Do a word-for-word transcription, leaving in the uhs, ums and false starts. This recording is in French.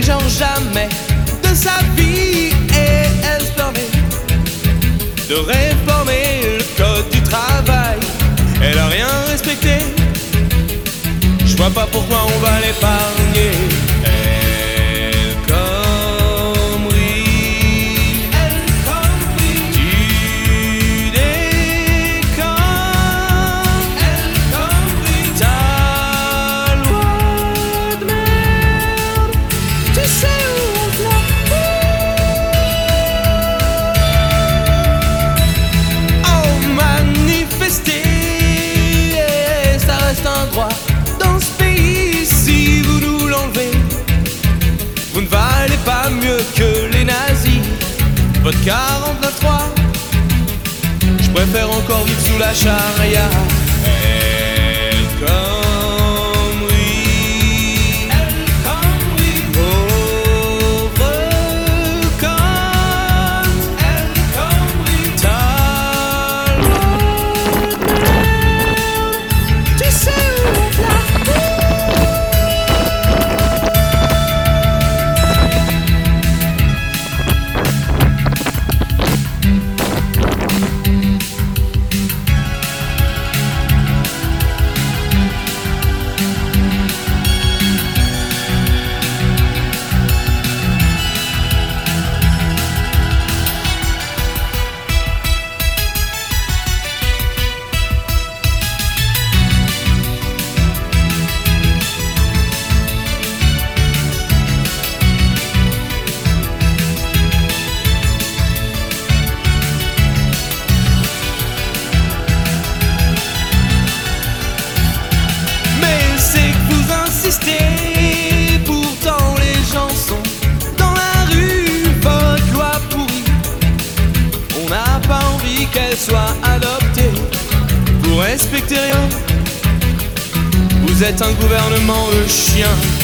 genre jamais de sa vie et espérer de réformer le code du travail. Elle a rien respecté, je vois pas pourquoi on va l'épargner. Elle connerie, elle connerie, tu déconnes, elle connerie, ta loi de merde, tu sais où on te l'a. Oh, manifester, ça reste un droit dans ce pays. Si vous nous l'enlevez, vous ne valez pas mieux que les nazis. Votre quarante-neuf trois, je préfère encore vivre sous la charia. Elle connerie, elle connerie, pauvre conne, elle connerie, ta loi de merde, tu sais où on te l'a. Pourtant les gens sont dans la rue, votre loi pourrie, on n'a pas envie qu'elle soit adoptée. Vous respectez rien, vous êtes un gouvernement de chiens.